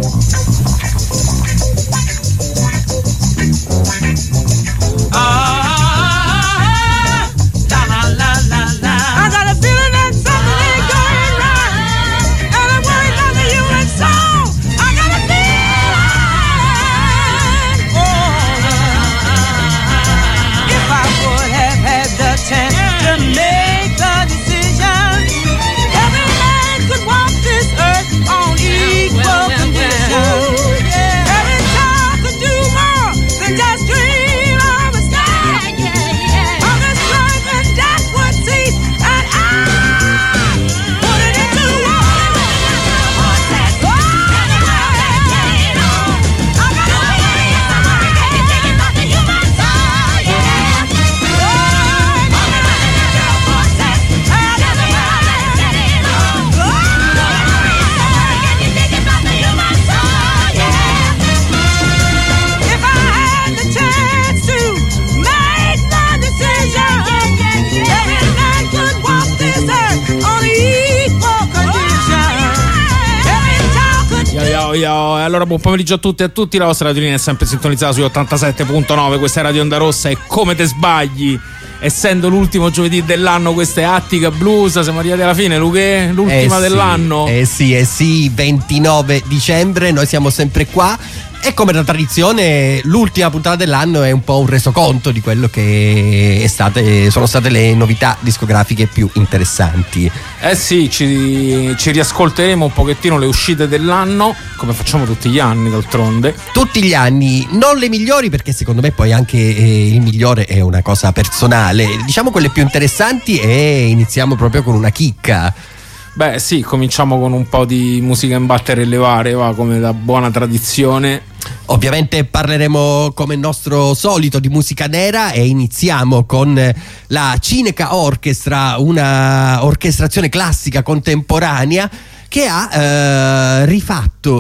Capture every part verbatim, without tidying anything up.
Allora, buon pomeriggio a tutti e a tutti. La vostra radiolina è sempre sintonizzata sui ottantasette virgola nove. Questa è Radio Onda Rossa e come te sbagli, essendo l'ultimo giovedì dell'anno, questa è Attica Blues. Siamo arrivati alla fine, Luque, l'ultima eh sì, dell'anno. Eh sì, eh sì, ventinove dicembre, noi siamo sempre qua. E come da tradizione, l'ultima puntata dell'anno è un po' un resoconto di quello che è state, sono state le novità discografiche più interessanti. Eh sì, ci, ci riascolteremo un pochettino le uscite dell'anno, come facciamo tutti gli anni d'altronde. Tutti gli anni, non le migliori, perché secondo me poi anche eh, il migliore è una cosa personale. Diciamo quelle più interessanti e iniziamo proprio con una chicca. Beh sì, cominciamo con un po' di musica in battere e levare, va, come da buona tradizione. Ovviamente parleremo come nostro solito di musica nera e iniziamo con la Cineca Orchestra, una orchestrazione classica contemporanea che ha eh, rifatto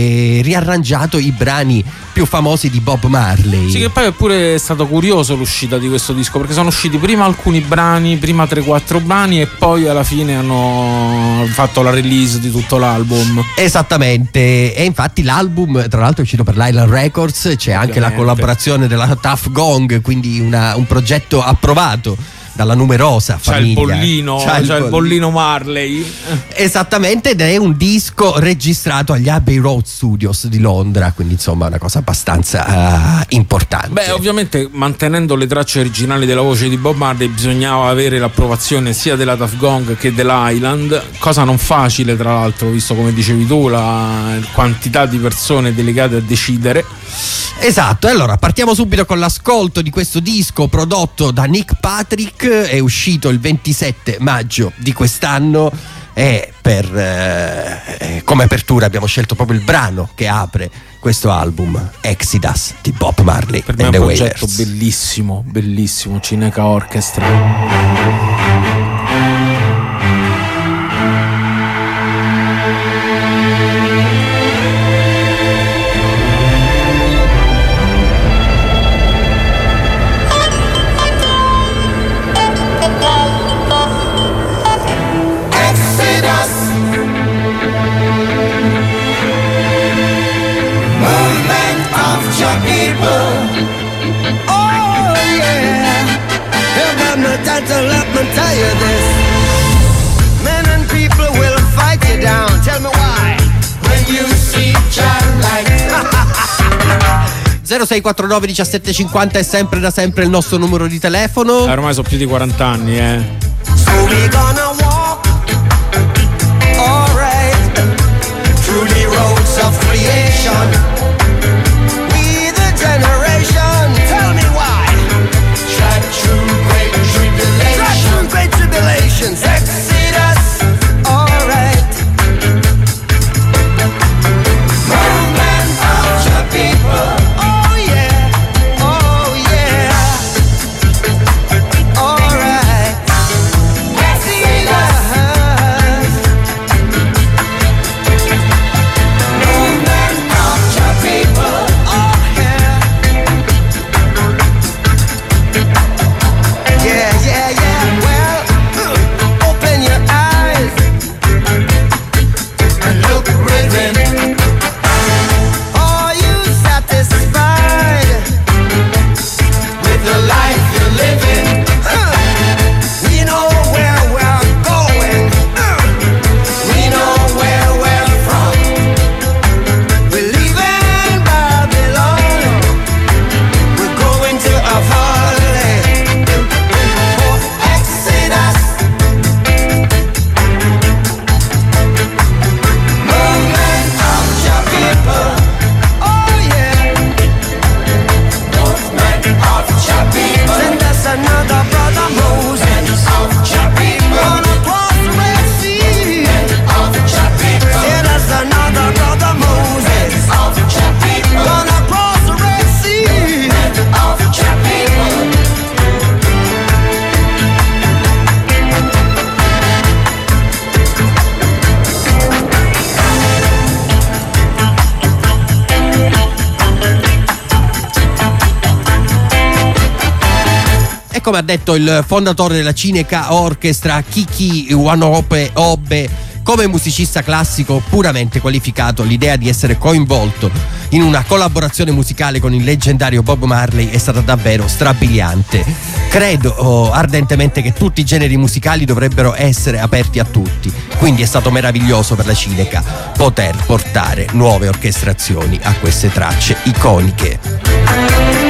e riarrangiato i brani più famosi di Bob Marley. Sì, che poi è pure stato curioso l'uscita di questo disco, perché sono usciti prima alcuni brani, prima tre quattro brani, e poi alla fine hanno fatto la release di tutto l'album. Esattamente, e infatti l'album tra l'altro è uscito per l'Island Records, c'è anche Ovviamente. la collaborazione della Tuff Gong, quindi una, un progetto approvato dalla numerosa famiglia. C'è il bollino, c'è, c'è il, bollino. il bollino Marley. Esattamente, ed è un disco registrato agli Abbey Road Studios di Londra, quindi insomma una cosa abbastanza uh, importante. Beh, ovviamente mantenendo le tracce originali della voce di Bob Marley bisognava avere l'approvazione sia della Tuff Gong che dell'Island, cosa non facile tra l'altro, visto come dicevi tu la quantità di persone delegate a decidere. Esatto, e allora partiamo subito con l'ascolto di questo disco prodotto da Nick Patrick, è uscito il ventisette maggio di quest'anno e per eh, come apertura abbiamo scelto proprio il brano che apre questo album, Exodus di Bob Marley. Per me è un progetto bellissimo, bellissimo, Cineca Orchestra. zero sei quattro nove diciassette cinquanta è sempre da sempre il nostro numero di telefono. Eh, ormai sono più di quaranta anni, eh. So we're gonna walk, alright, through the roads of creation. We the generation, tell me why. Track through great tribulations. Track through great tribulations. Exodus, alright. Movement of the people. Exodus. come ha detto il fondatore della Cineca Orchestra, Kiki Wanope Obe, come musicista classico puramente qualificato, l'idea di essere coinvolto in una collaborazione musicale con il leggendario Bob Marley è stata davvero strabiliante. Credo oh, ardentemente che tutti i generi musicali dovrebbero essere aperti a tutti, quindi è stato meraviglioso per la Cineca poter portare nuove orchestrazioni a queste tracce iconiche.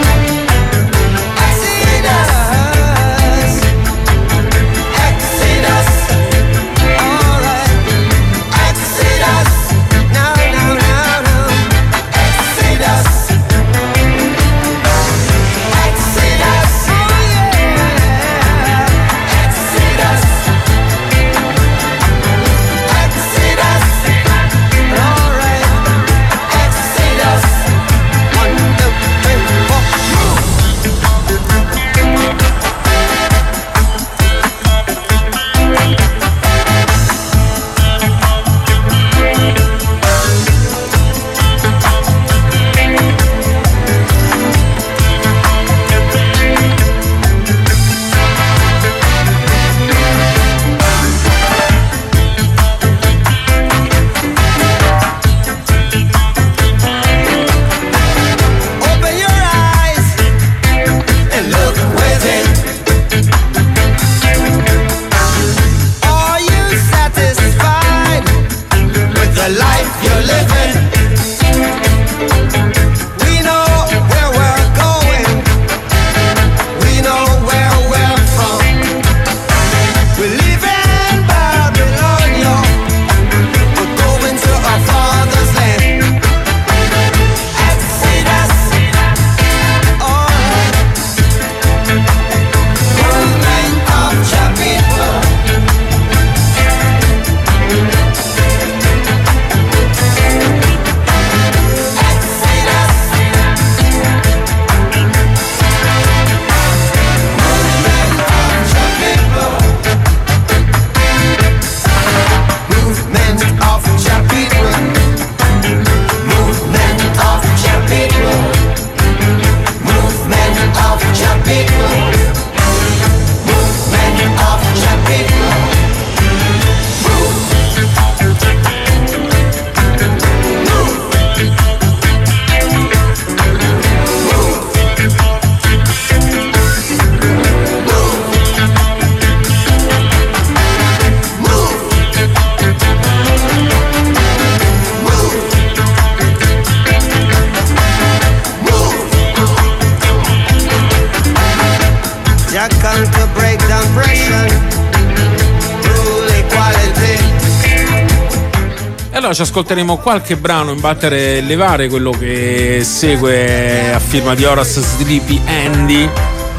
Allora ci ascolteremo qualche brano in battere e levare, quello che segue a firma di Horace Sleepy Andy.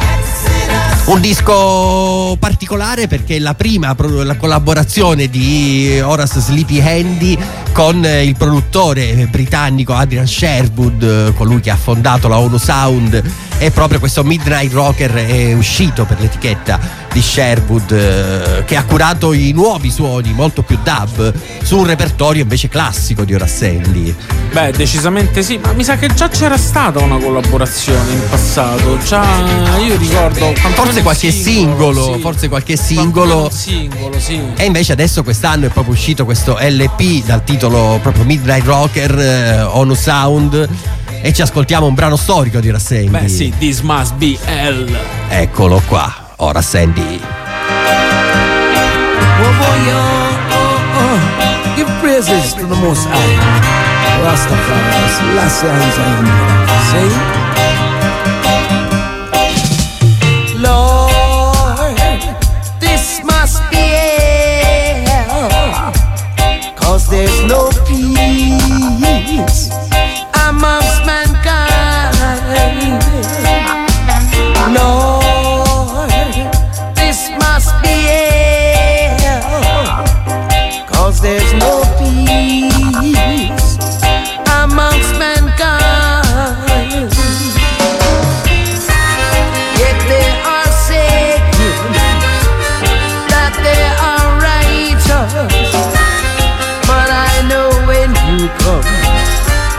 Un disco particolare perché è la prima la collaborazione di Horace Sleepy Andy con il produttore britannico Adrian Sherwood, colui che ha fondato la ONU Sound, e proprio questo Midnight Rocker è uscito per l'etichetta di Sherwood, eh, che ha curato i nuovi suoni molto più dub su un repertorio invece classico di Horace Andy. Beh, decisamente sì, ma mi sa che già c'era stata una collaborazione in passato, già io ricordo forse qualche singolo, singolo sì. forse qualche singolo, singolo sì. E invece adesso quest'anno è proprio uscito questo L P dal titolo proprio Midnight Rocker, eh, ONU Sound, e ci ascoltiamo un brano storico di Horace Andy. Beh sì, This Must Be Hell. Eccolo qua, Horace Andy. Oh boy, oh, oh, oh. Give praises to the Most High. Rastafari, last lines I am. See? Lord, this must be hell, 'cause there's no peace amongst mankind. Lord, this must be hell, 'cause there's no peace amongst mankind. Yet they are saying that they are righteous, but I know when you come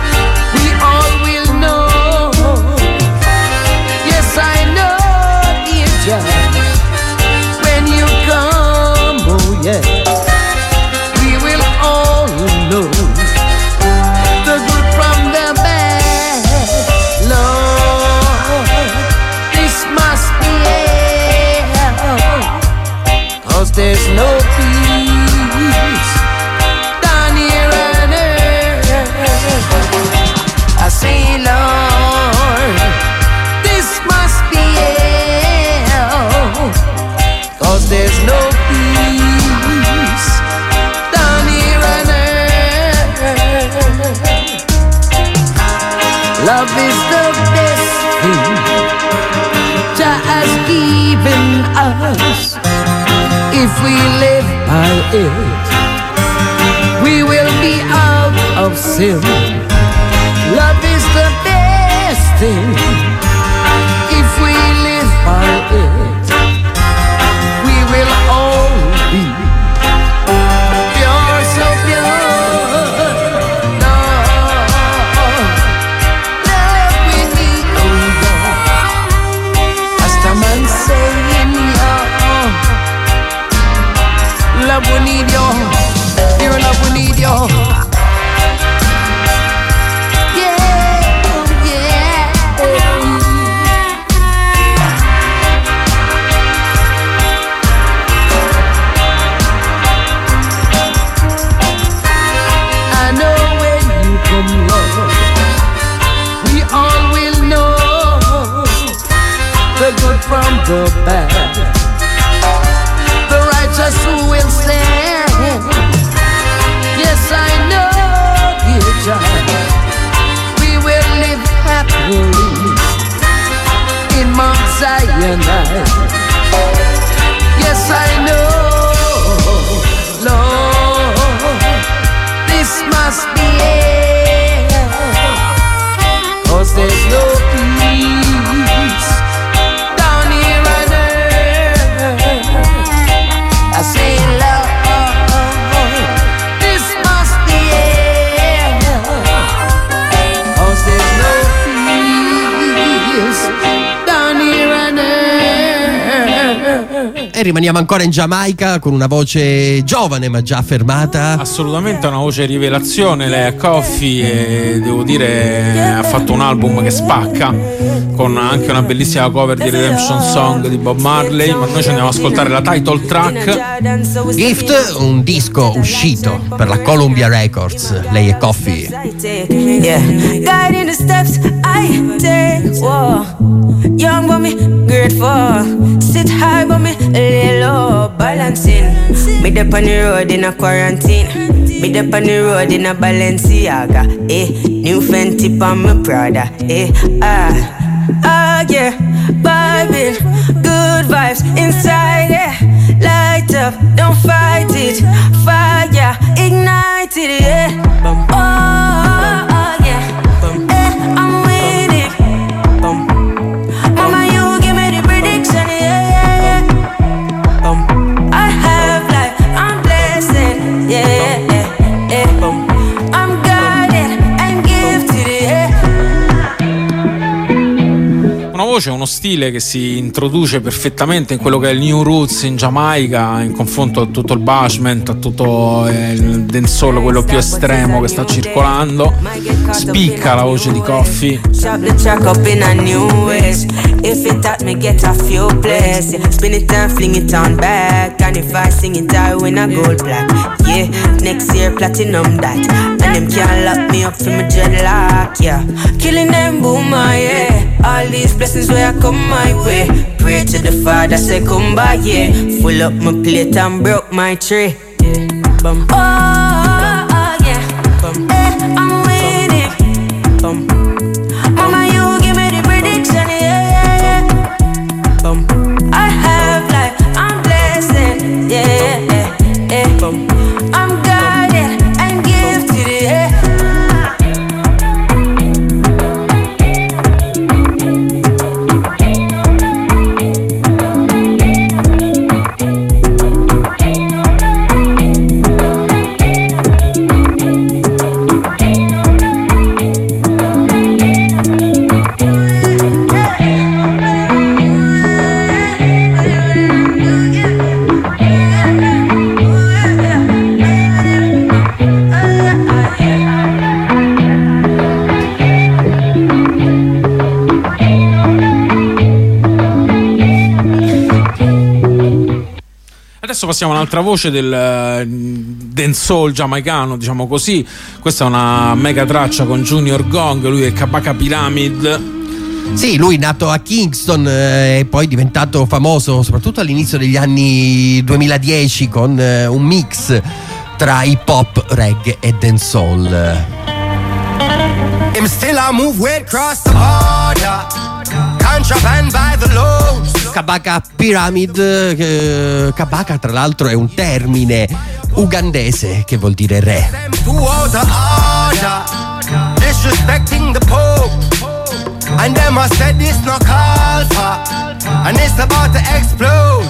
Love is the best thing Jah has given us. If we live by it, we will be out of sin. Love is the best thing. If we live by it, we will all be pure, so pure. Love, love we need, oh Lord. As the man saying, yeah, love we need you, pure love we need you. From the bad, the righteous who will stand. Yes, I know, dear child, we will live happily in Mount Zion. Yes, I know, Lord, this must be it, 'cause there's no peace. I say love, this must be it, 'cause there's no peace down here and there. E rimaniamo ancora in Giamaica con una voce giovane ma già affermata. Assolutamente una voce rivelazione, lei è Coffee, e devo dire ha fatto un album che spacca, con anche una bellissima cover di Redemption Song di Bob Marley. Ma noi ci andiamo ad ascoltare la title track. Gift, un disco uscito per la Columbia Records. Lei è Coffee. Yeah, guiding the steps I take. Whoa, young but me grateful. Sit high but me lay low. Balancing. Me dep on the road in a quarantine. Me dep on the road in a Balenciaga. Eh, new Fenty on my Prada. Eh, ah, ah yeah, vibing, good vibes inside. Yeah, light up, don't fight it. Fire, ignite it. Yeah, oh, oh yeah, eh, I'm with it. Mama, you give me the prediction. Yeah, yeah, yeah. I have life, I'm blessed. Yeah, yeah, yeah, yeah. I'm guided and gifted. Yeah. Una voce, uno stile che si introduce perfettamente in quello che è il New Roots in Giamaica, in confronto a tutto il bashment, a tutto il dancehall, quello più estremo che sta circolando. Spicca la voce di Coffee. Chop the track up in a new ways. If it at me get a few plays. Yeah. Spin it and fling it on back. And if I sing it I win a gold black. Yeah, next year platinum that. And them can't lock me up for my dreadlock. Yeah, killing them boomer, yeah. All these blessings where I come my way. Pray to the Father, say come back, yeah. Full up my plate and broke my tray. Yeah. Bum. Oh, oh, yeah. Bum. Eh, I'm with it. Bum. Mama, you give me the prediction, yeah, yeah, yeah. Bum. I have life, I'm blessed, yeah, yeah, yeah. Bum. I'm guided and gifted, yeah. Adesso passiamo a un'altra voce del uh, dancehall giamaicano, diciamo così. Questa è una mega traccia con Junior Gong, lui è Kabaka Pyramid. Sì, lui nato a Kingston eh, e poi diventato famoso soprattutto all'inizio degli anni duemiladieci con eh, un mix tra hip hop, reggae e dancehall. him still a move weight cross the border. Contraband by the loads. Kabaka Pyramid, eh, Kabaka tra l'altro è un termine ugandese che vuol dire re. Them two out of order, disrespecting the Pope. And them I said this no call for, and it's about to explode.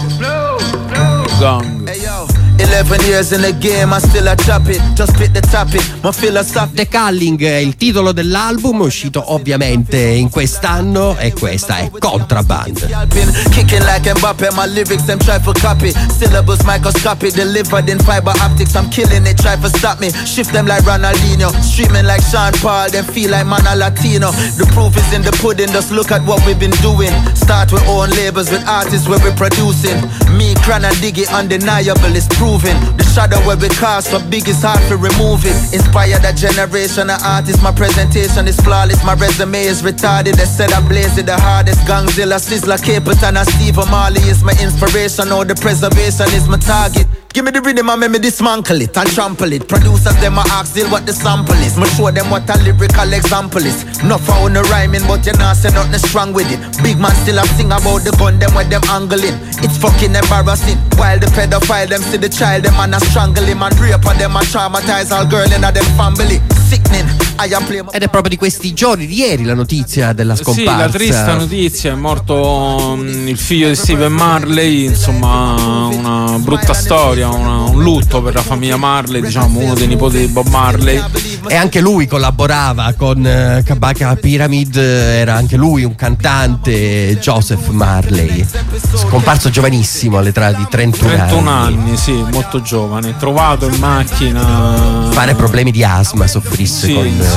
Gong. Hey yo, eleven years in the game, I still a chop it. Just pick the topic, my philosophy. The Culling è il titolo dell'album, uscito ovviamente in quest'anno, e questa è Contraband. Kicking like Mbappe, my lyrics them try for copy. Syllables microscopic, delivered in fiber optics. I'm killing it, try for stop me. Shift them like Ronaldinho, streaming like Sean Paul. Them feel like man a Latino. The proof is in the pudding, just look at what we've been doing. Start with own labels, with artists where we're producing. Me, Cran and Diggy, undeniable, it's proven. The shadow where we cast for big is hard to remove it. Inspire that generation of artists. My presentation is flawless, my resume is retarded. They said I blaze it the hardest. Gangzilla, Sizzler, Capleton and Steve Marley is my inspiration. All the preservation is my target. Give me the rhythm and make me dismantle it and trample it. Producers them a ask Dill what the sample is. Me show them what a lyrical example is. Not for no rhyming, but you not say nothing strong with it. Big man still a sing about the gun, them with them angling. It's fucking embarrassing. While the pedophile them see the child, them and a strangle him and rape on them and traumatize all girl in a them family. Sickening. I am playing. Ed è proprio di questi giorni, di ieri, la notizia della scomparsa. Sì, la triste notizia, è morto um, il figlio di Steven Marley, insomma una brutta storia, una, un lutto per la famiglia Marley, diciamo uno dei nipoti di Bob Marley. E anche lui collaborava con uh, Kabaka Pyramid, era anche lui un cantante, Joseph Marley, scomparso giovanissimo all'età di trentuno, trentuno anni. anni, sì, molto giovane, trovato in macchina. Pare problemi di asma soffrisse, sì, con sì.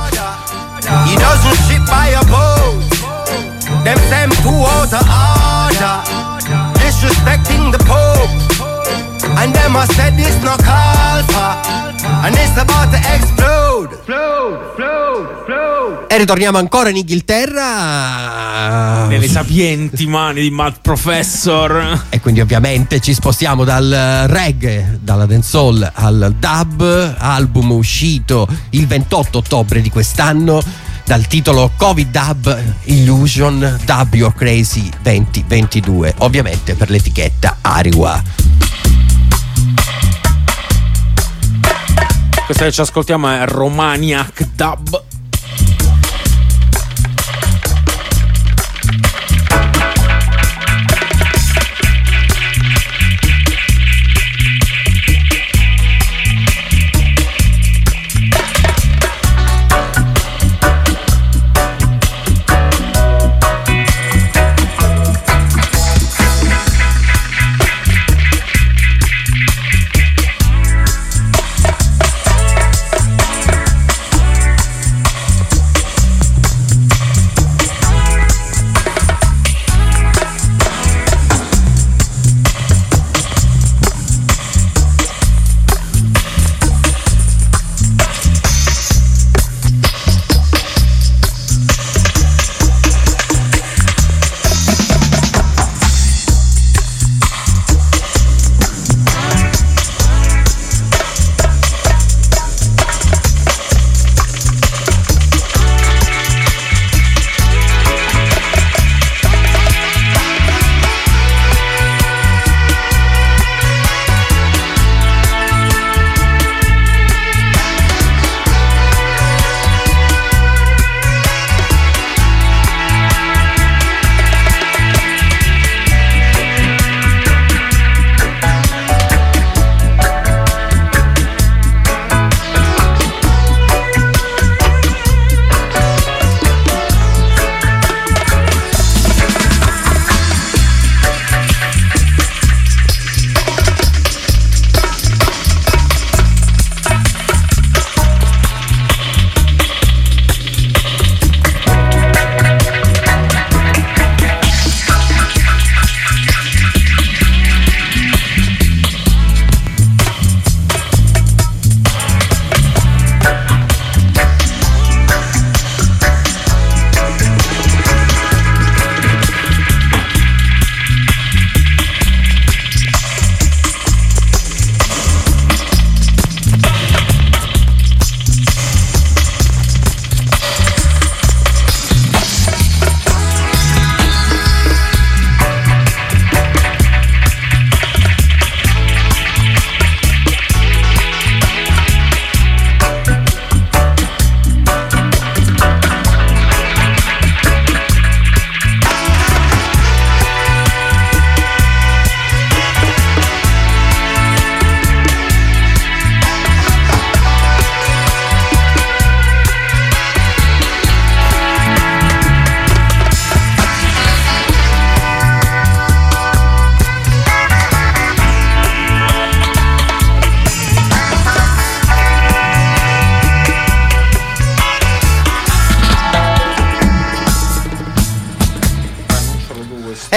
He doesn't ship by a boat. Them same two out of order, disrespecting the Pope. And them I said this no call for, and it's about to explode. Explode, explode, explode. E ritorniamo ancora in Inghilterra, Nelle sapienti mani di Mad Professor. e quindi ovviamente ci spostiamo dal reggae, dalla dancehall al dub, album uscito il ventotto ottobre di quest'anno dal titolo Covid Dub Illusion Dub Your Crazy venti ventidue, ovviamente per l'etichetta Ariwa. Questa che ci ascoltiamo è Romaniac Dub.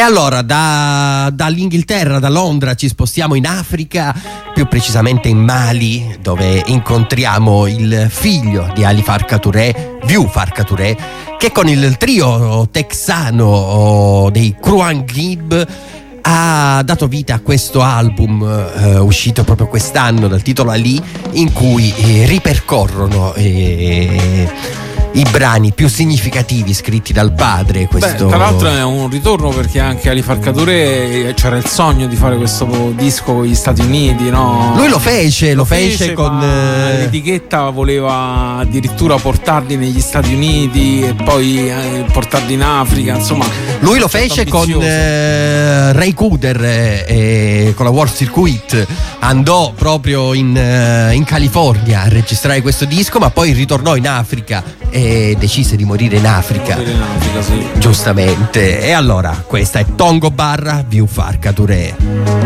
allora da, dall'Inghilterra, da Londra, ci spostiamo in Africa, più precisamente in Mali, dove incontriamo il figlio di Ali Farka Touré, Vieux Farka Touré, che con il trio texano dei Krouan Gib ha dato vita a questo album eh, uscito proprio quest'anno dal titolo Ali, in cui eh, ripercorrono eh, i brani più significativi scritti dal padre. Questo... Beh, tra l'altro è un ritorno, perché anche Ali Farka Touré c'era il sogno di fare questo disco con gli Stati Uniti, no? Lui lo fece, lo, lo fece, fece con eh... l'etichetta voleva addirittura portarli negli Stati Uniti e poi eh, portarli in Africa, insomma. Lui lo fece con eh, Ray Cooder e eh, con la World Circuit, andò proprio in, eh, in California a registrare questo disco, ma poi ritornò in Africa e decise di morire in Africa, morire in Africa, sì. Giustamente. E allora questa è Tongo barra Vieux Farka Touré.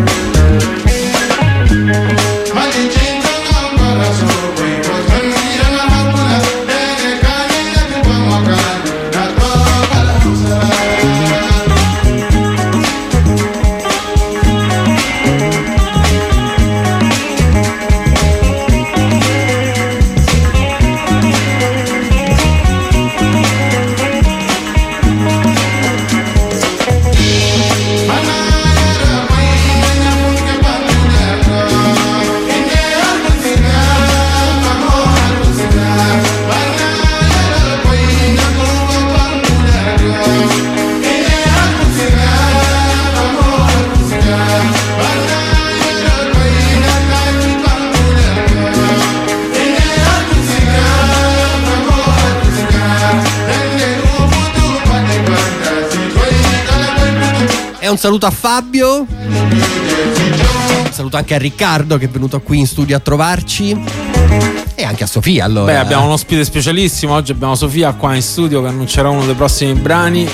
Un saluto a Fabio, un saluto anche a Riccardo che è venuto qui in studio a trovarci, e anche a Sofia. Allora, beh, abbiamo un ospite specialissimo oggi, abbiamo Sofia qua in studio che annuncerà uno dei prossimi brani.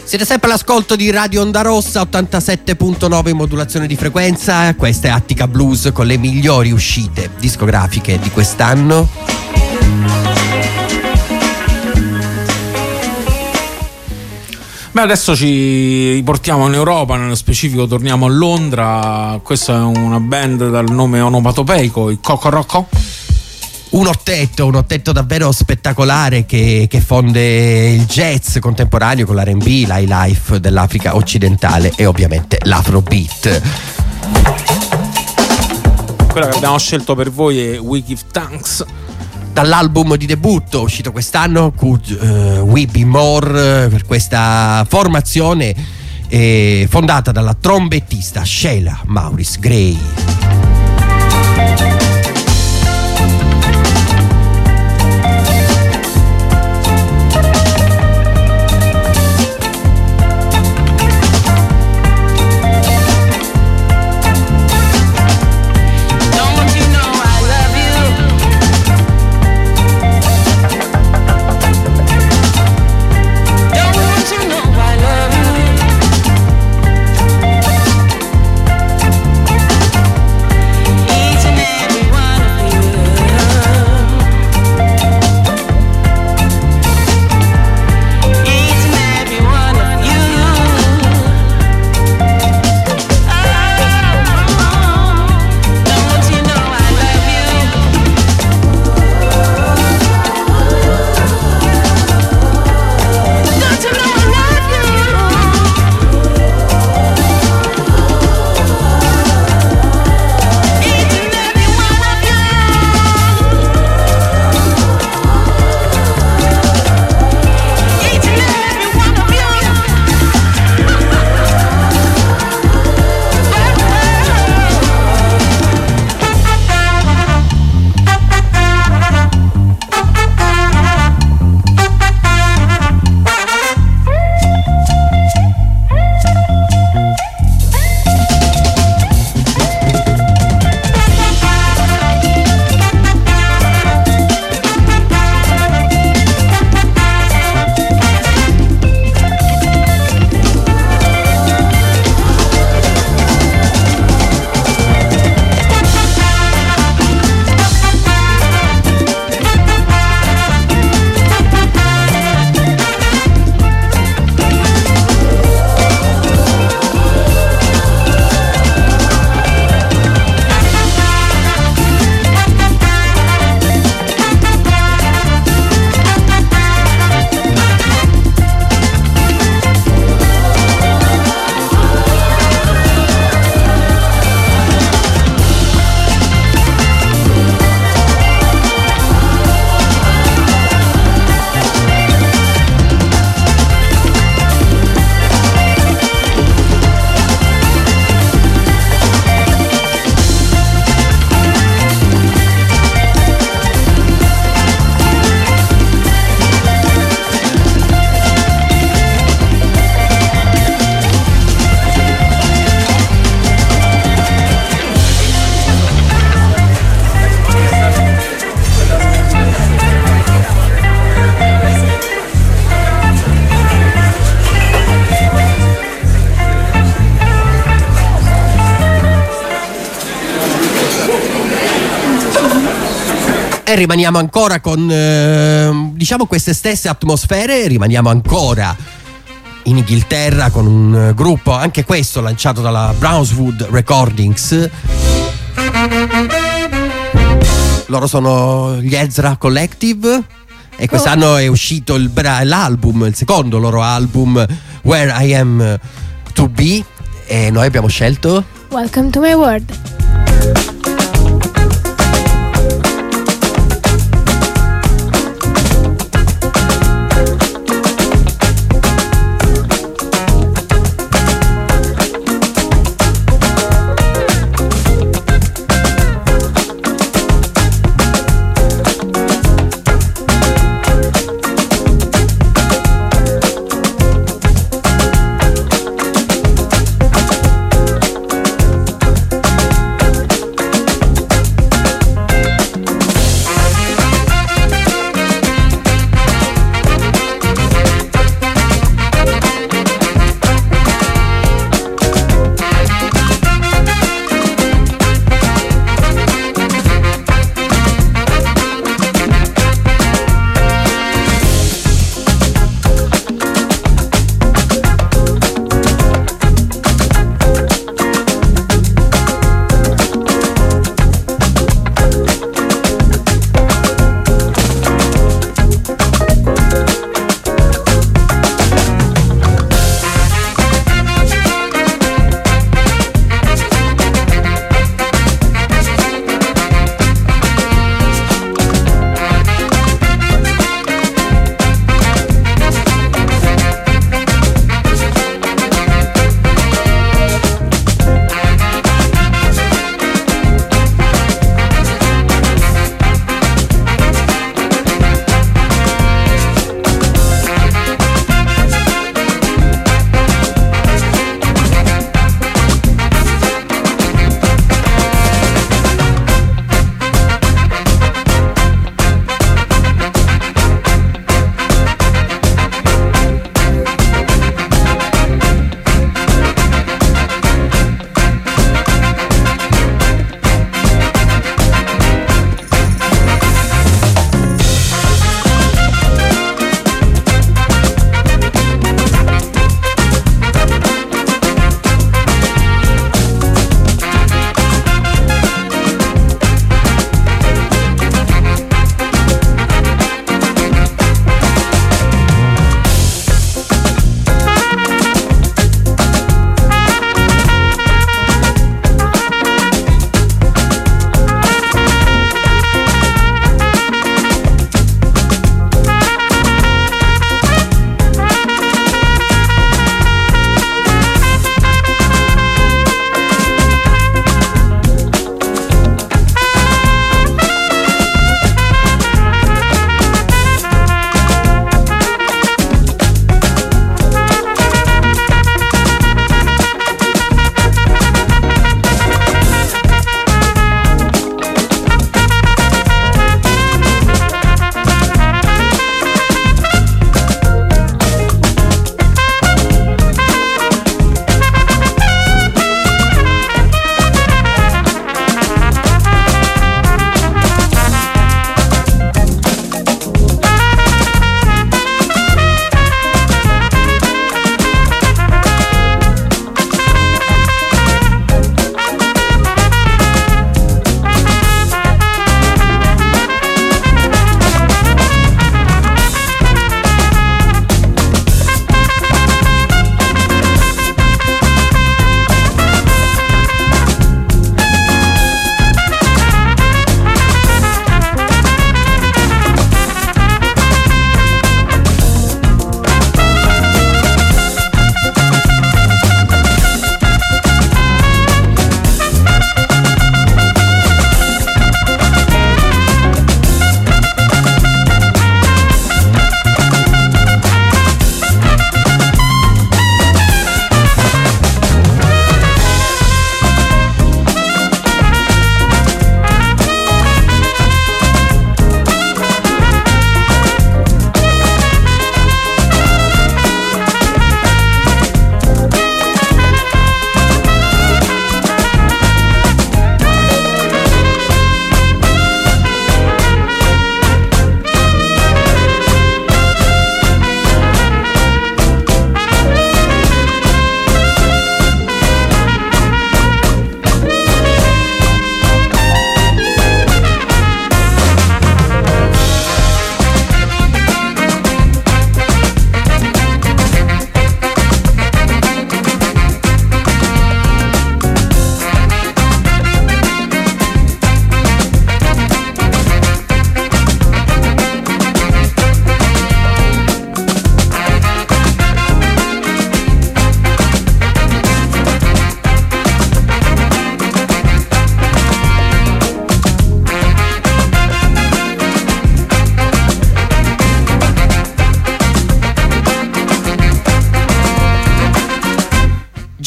Siete sempre all'ascolto di Radio Onda Rossa, ottantasette virgola nove in modulazione di frequenza. Questa è Attica Blues con le migliori uscite discografiche di quest'anno. Beh, adesso ci riportiamo in Europa, nello specifico torniamo a Londra. Questa è una band dal nome onomatopeico, i Coco Rocco. Un ottetto, un ottetto davvero spettacolare che, che fonde il jazz contemporaneo con l'R and B, l'highlife dell'Africa occidentale e ovviamente l'afrobeat. Quella che abbiamo scelto per voi è We Give Thanks, dall'album di debutto uscito quest'anno, Could uh, We Be More, per questa formazione eh, fondata dalla trombettista Sheila Maurice Gray. E rimaniamo ancora con eh, diciamo queste stesse atmosfere, rimaniamo ancora in Inghilterra con un gruppo, anche questo lanciato dalla Brownswood Recordings. Loro sono gli Ezra Collective e quest'anno è uscito il bra- l'album, il secondo loro album, Where I Am To Be, e noi abbiamo scelto Welcome to My World. We'll be right back.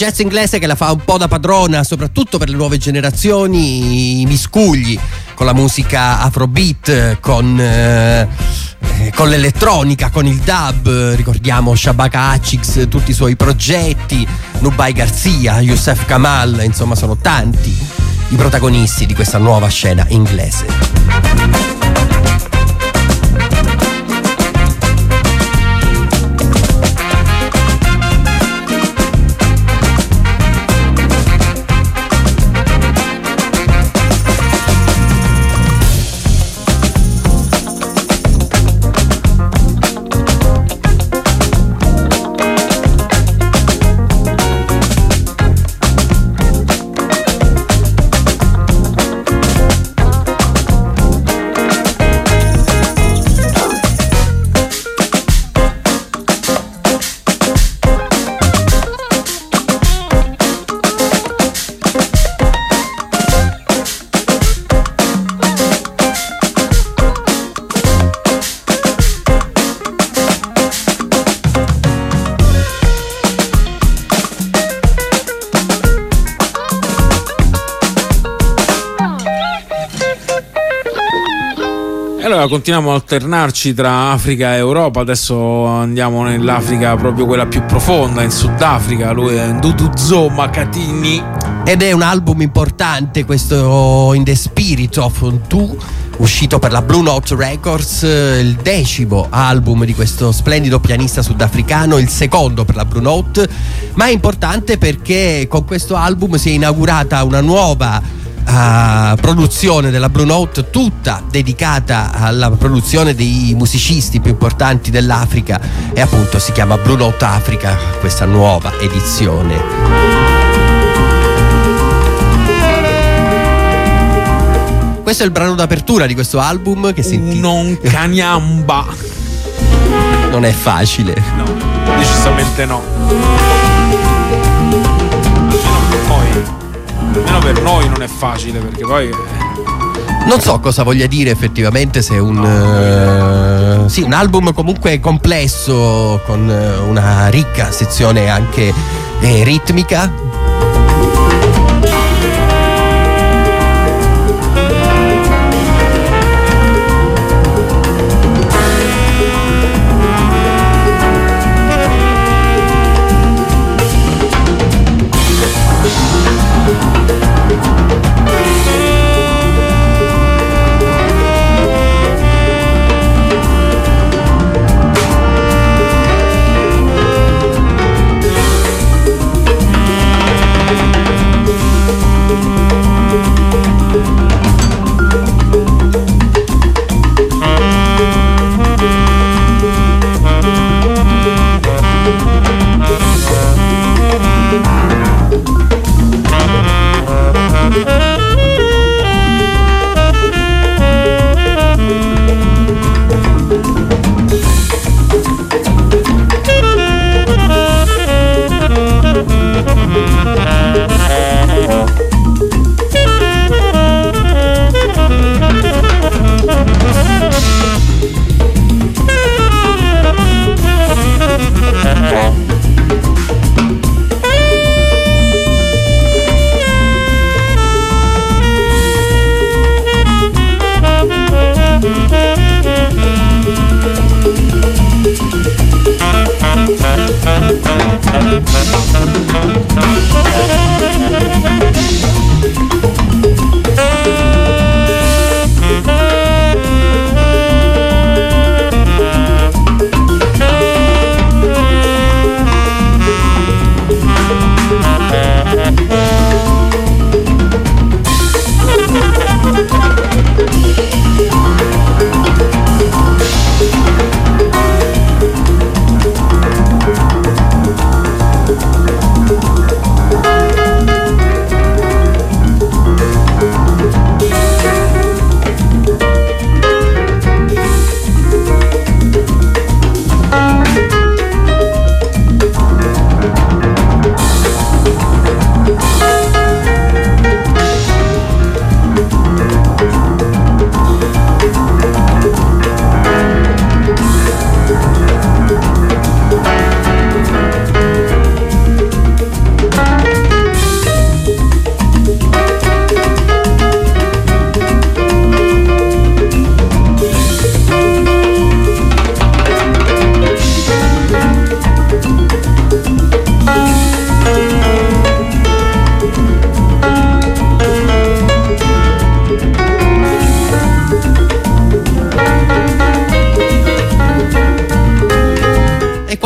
jazz inglese che la fa un po' da padrona, soprattutto per le nuove generazioni, i miscugli con la musica afrobeat, con, eh, con l'elettronica, con il dub. Ricordiamo Shabaka Hutchings, tutti i suoi progetti, Nubai Garcia, Youssef Kamal, insomma sono tanti i protagonisti di questa nuova scena inglese. Allora continuiamo a alternarci tra Africa e Europa. Adesso andiamo nell'Africa proprio quella più profonda, in Sudafrica. Lui è Nduduzo Makatini ed è un album importante questo, In the Spirit of Ntu, uscito per la Blue Note Records, il decimo album di questo splendido pianista sudafricano, il secondo per la Blue Note, ma è importante perché con questo album si è inaugurata una nuova Uh, produzione della Blue Note, tutta dedicata alla produzione dei musicisti più importanti dell'Africa, e appunto si chiama Blue Note Africa questa nuova edizione. Questo è il brano d'apertura di questo album che si intitola Non Kanyamba. Non è facile. No, decisamente no. Almeno per noi non è facile, perché poi non so cosa voglia dire effettivamente, se è un no. uh, sì, un album comunque complesso, con una ricca sezione anche eh, ritmica.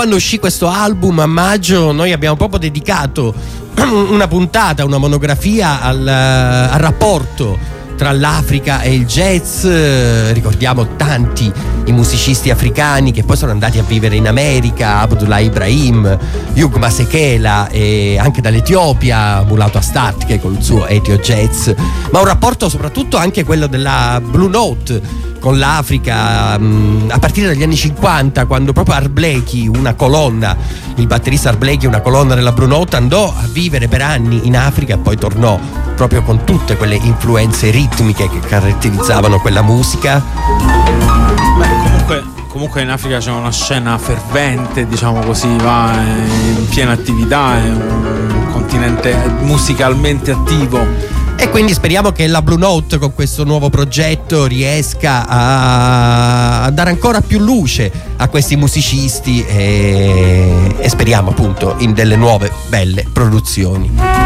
quando uscì questo album a maggio noi abbiamo proprio dedicato una puntata, una monografia al, al rapporto tra l'Africa e il jazz. Ricordiamo tanti i musicisti africani che poi sono andati a vivere in America: Abdullah Ibrahim, Hugh Masekela, e anche dall'Etiopia Mulatu Astatke con il suo Etio Jazz. Ma un rapporto soprattutto anche quello della Blue Note con l'Africa, mh, a partire dagli anni cinquanta, quando proprio Art Blakey, una colonna, il batterista Art Blakey, una colonna della Blue Note, andò a vivere per anni in Africa e poi tornò proprio con tutte quelle influenze ritmiche che caratterizzavano quella musica. Beh, comunque, comunque in Africa c'è una scena fervente, diciamo così, va in piena attività, è un continente musicalmente attivo. E quindi speriamo che la Blue Note con questo nuovo progetto riesca a, a dare ancora più luce a questi musicisti e, e speriamo appunto in delle nuove belle produzioni.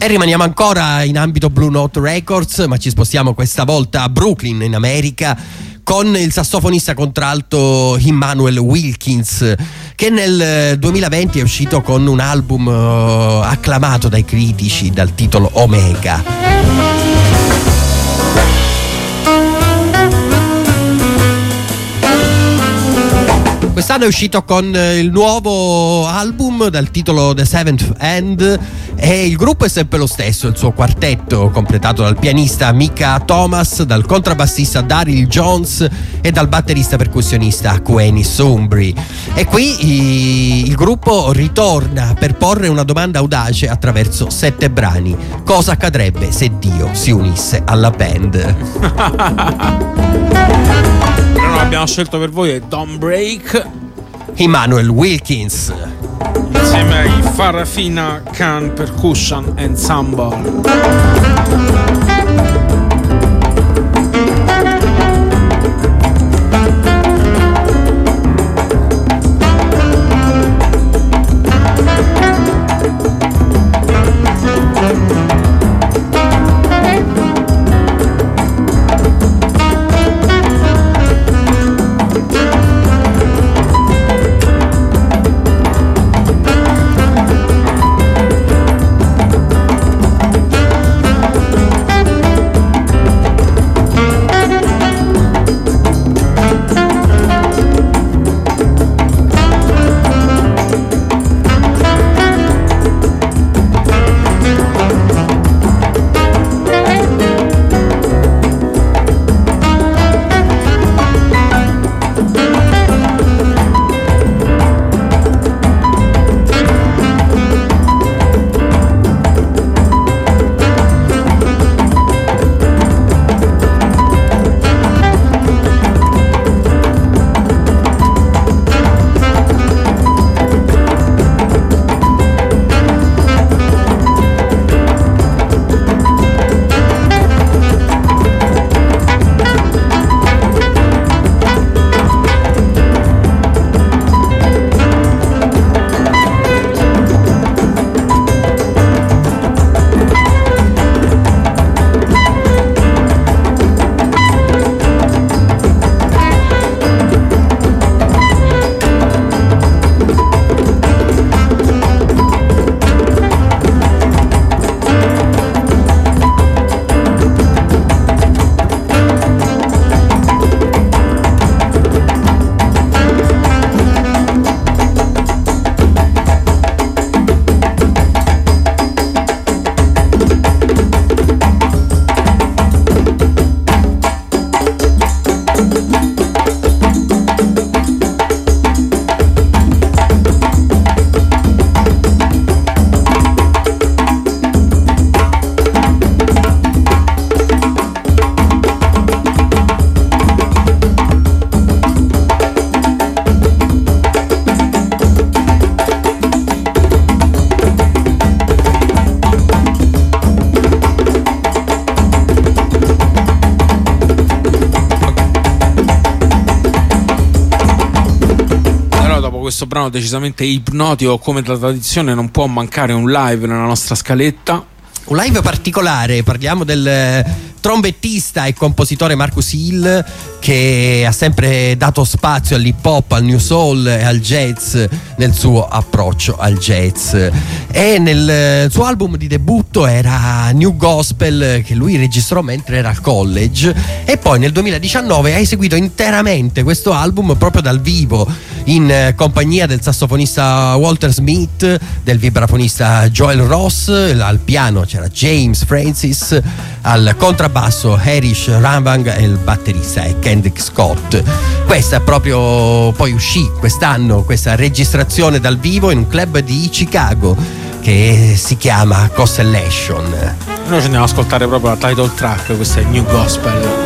E rimaniamo ancora in ambito Blue Note Records, ma ci spostiamo questa volta a Brooklyn, in America, con il sassofonista contralto Immanuel Wilkins, che nel duemilaventi è uscito con un album uh, acclamato dai critici dal titolo Omega. Quest'anno è uscito con il nuovo album dal titolo The Seventh End e il gruppo è sempre lo stesso, il suo quartetto completato dal pianista Micah Thomas, dal contrabbassista Daryl Jones e dal batterista percussionista Queni Sumbri. E qui il gruppo ritorna per porre una domanda audace attraverso sette brani: cosa accadrebbe se Dio si unisse alla band? Però abbiamo scelto per voi è Don't Break, Immanuel Wilkins insieme ai Farafina Khan Percussion Ensemble. Questo brano decisamente ipnotico, come da tradizione non può mancare un live nella nostra scaletta. Un live particolare, parliamo del trombettista e compositore Marcus Hill, che ha sempre dato spazio all'hip hop, al new soul e al jazz nel suo approccio al jazz. E nel suo album di debutto era New Gospel, che lui registrò mentre era al college, e poi nel duemiladiciannove ha eseguito interamente questo album proprio dal vivo, in compagnia del sassofonista Walter Smith, del vibrafonista Joel Ross, al piano c'era James Francis, al contrabbasso Harish Rambang e il batterista è Kendrick Scott. Questa è proprio, poi uscì quest'anno questa registrazione dal vivo in un club di Chicago che si chiama Constellation. Noi ci andiamo ad ascoltare proprio la title track, questa è New Gospel.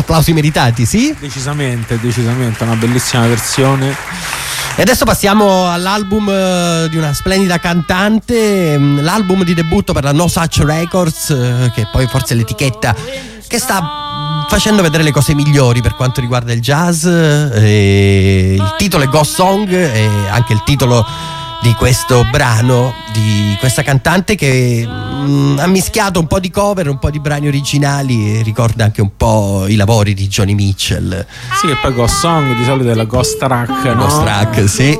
applausi meritati, sì? Decisamente, decisamente, una bellissima versione. E adesso passiamo all'album eh, di una splendida cantante, mh, l'album di debutto per la No Such Records, eh, che poi forse è l'etichetta che sta mh, facendo vedere le cose migliori per quanto riguarda il jazz. Eh, il titolo è Ghost Song, e anche il titolo di questo brano di questa cantante che mh, ha mischiato un po' di cover, un po' di brani originali, e ricorda anche un po' i lavori di Joni Mitchell. Sì, e poi Ghost Song di solito è la Ghost Track, no? Ghost Track, sì.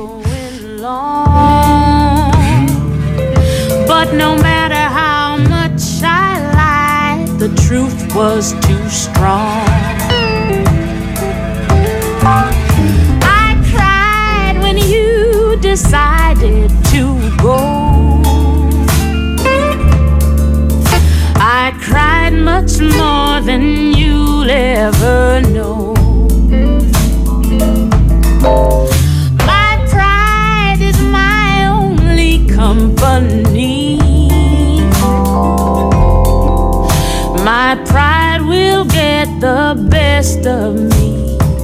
But no matter how much I lied, the truth was too strong. I cried when you decided to go. I cried much more than you'll ever know. My pride is my only company. My pride will get the best of me.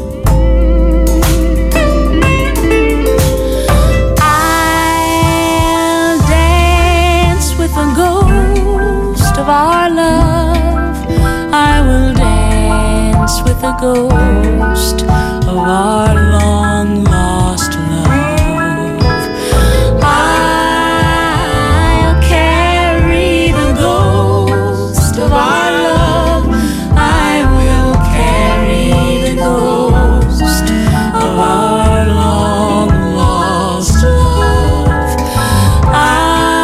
The ghost of our love, I will dance with the ghost of our long lost love. I'll carry the ghost of our love, I will carry the ghost of our long lost love. I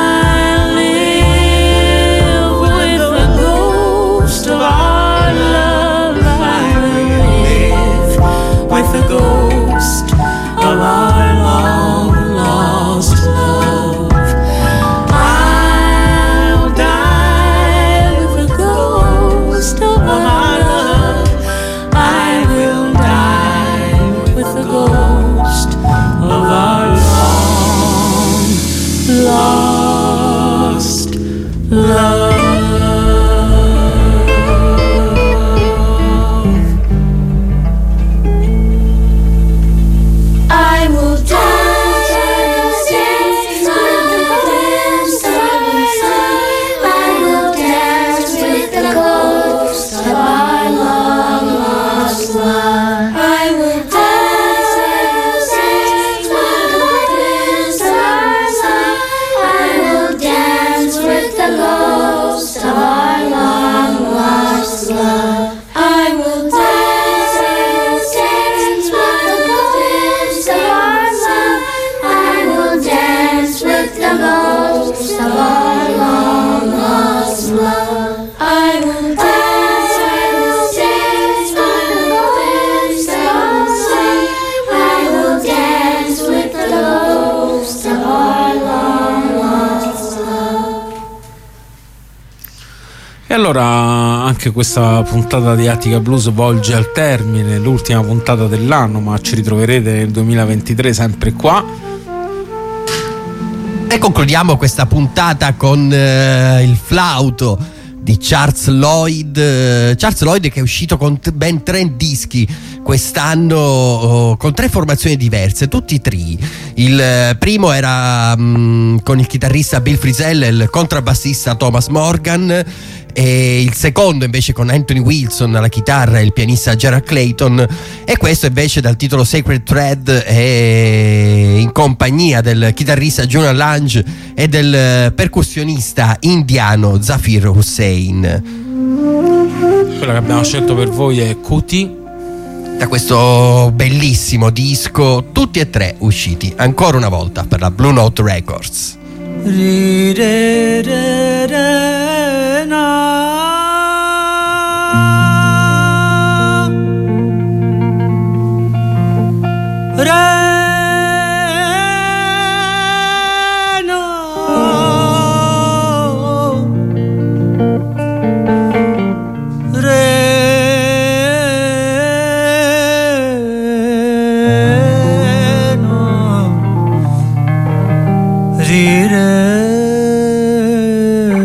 the ghost of our long lost love. I'll die with the ghost of our love. I will die with the ghost of our long lost love. E allora anche questa puntata di Attica Blues volge al termine, l'ultima puntata dell'anno, ma ci ritroverete nel duemilaventitré sempre qua. E concludiamo questa puntata con uh, il flauto di Charles Lloyd. uh, Charles Lloyd, che è uscito con t- ben tre dischi quest'anno, uh, con tre formazioni diverse, tutti tri. Il uh, primo era um, con il chitarrista Bill Frisell e il contrabbassista Thomas Morgan, e il secondo invece con Anthony Wilson alla chitarra e il pianista Gerard Clayton, e questo invece dal titolo Sacred Thread è in compagnia del chitarrista Julian Lange e del percussionista indiano Zafir Hussain. Quella che abbiamo scelto per voi è Kuti, da questo bellissimo disco, tutti e tre usciti ancora una volta per la Blue Note Records. Re, re, re, re, na. Re, no. Re, no. Re, re.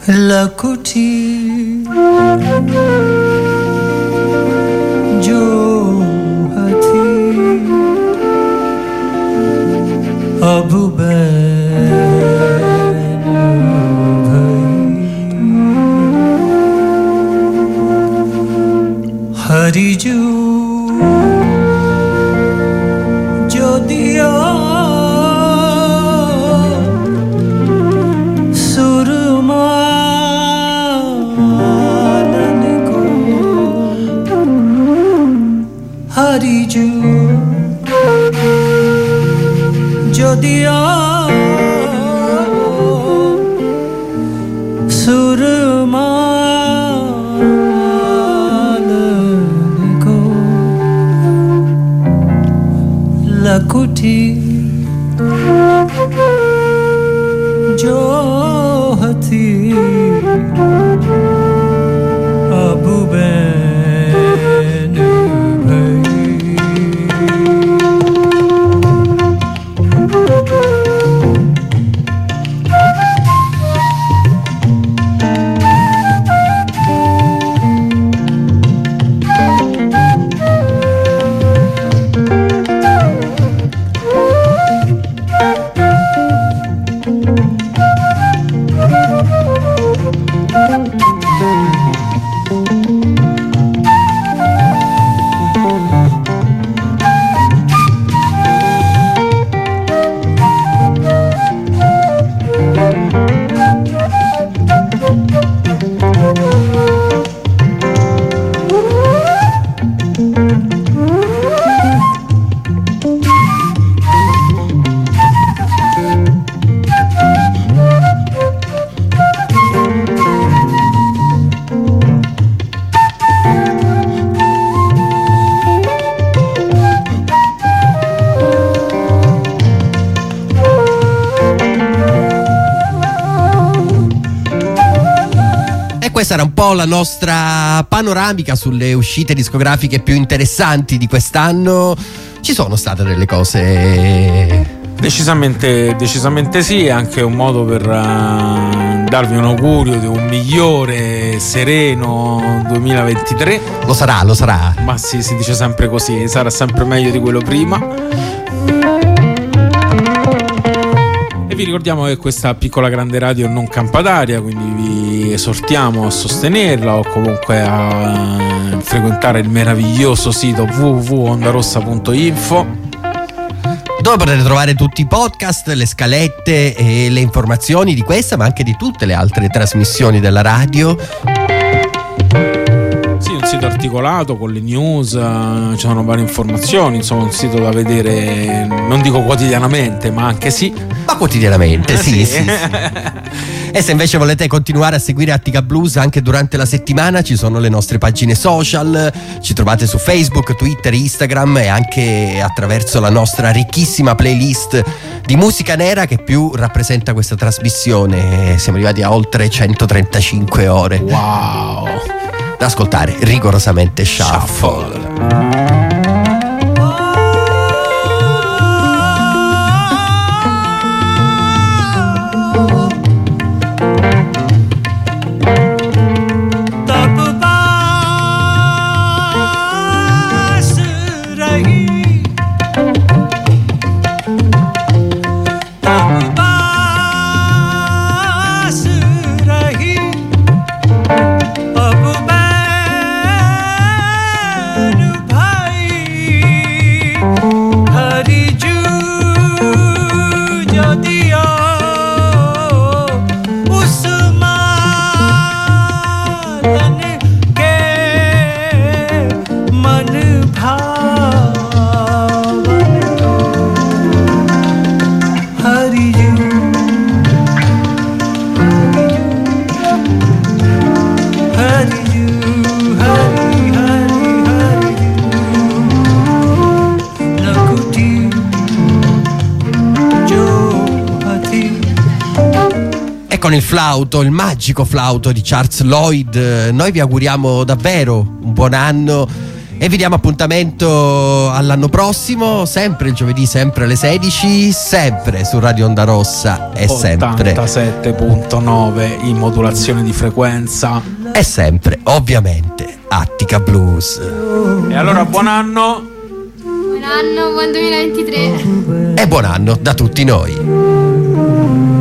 Lakuti Jo Hati Abu Hariju Jodia Surmalan ko Hariju Jodia Lakuti Jo Hati Abu Ben Questa era un po' la nostra panoramica sulle uscite discografiche più interessanti di quest'anno. Ci sono state delle cose... Decisamente, decisamente sì, è anche un modo per uh, darvi un augurio di un migliore, sereno duemilaventitré. Lo sarà, lo sarà. Ma sì, si dice sempre così, sarà sempre meglio di quello prima. E vi ricordiamo che questa piccola grande radio non campa d'aria, quindi vi esortiamo a sostenerla o comunque a frequentare il meraviglioso sito w w w punto ondarossa punto info, dove potete trovare tutti i podcast, le scalette e le informazioni di questa ma anche di tutte le altre trasmissioni della radio. Sì, un sito articolato con le news, ci sono varie informazioni, insomma un sito da vedere, non dico quotidianamente ma anche sì. Ma quotidianamente, sì, sì. sì, sì. E se invece volete continuare a seguire Attica Blues anche durante la settimana, ci sono le nostre pagine social, ci trovate su Facebook, Twitter, Instagram e anche attraverso la nostra ricchissima playlist di musica nera che più rappresenta questa trasmissione. Siamo arrivati a oltre centotrentacinque ore. Wow! Da ascoltare rigorosamente shuffle. shuffle. Con il flauto, il magico flauto di Charles Lloyd, noi vi auguriamo davvero un buon anno E vi diamo appuntamento all'anno prossimo, sempre il giovedì, sempre alle sedici, sempre su Radio Onda Rossa e sempre ottantasette virgola nove in modulazione di frequenza. E sempre, ovviamente, Attica Blues. E allora buon anno. Buon anno, buon duemilaventitré. E buon anno da tutti noi.